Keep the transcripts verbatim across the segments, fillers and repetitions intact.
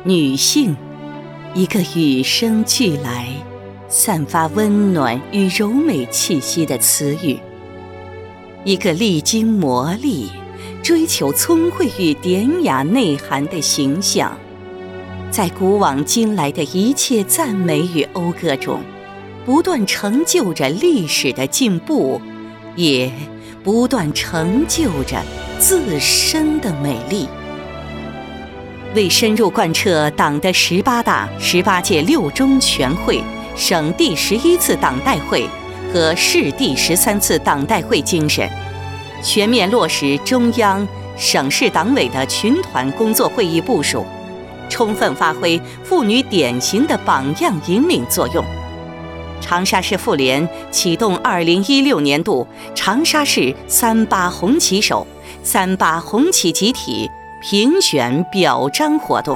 女性，一个与生俱来、散发温暖与柔美气息的词语，一个历经磨砺、追求聪慧与典雅内涵的形象，在古往今来的一切赞美与讴歌中，不断成就着历史的进步，也不断成就着自身的美丽。为深入贯彻党的十八大、十八届六中全会、省第十一次党代会和市第十三次党代会精神，全面落实中央、省市党委的群团工作会议部署，充分发挥妇女典型的榜样引领作用。长沙市妇联启动二零一六年度长沙市三八红旗手、三八红旗集体评选表彰活动。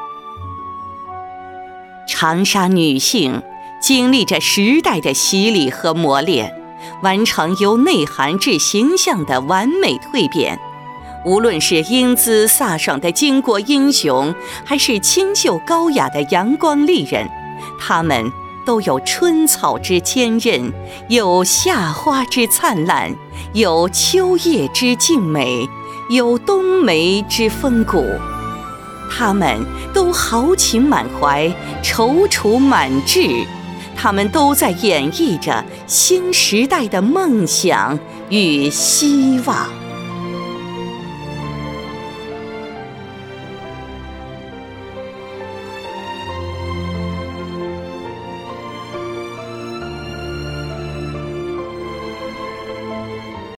长沙女性经历着时代的洗礼和磨练，完成由内涵至形象的完美蜕变。无论是英姿飒爽的巾帼英雄，还是清秀高雅的阳光丽人，她们都有春草之坚韧，有夏花之灿烂，有秋叶之静美，有冬梅之风骨。她们都豪情满怀，踌躇满志，她们都在演绎着新时代的梦想与希望。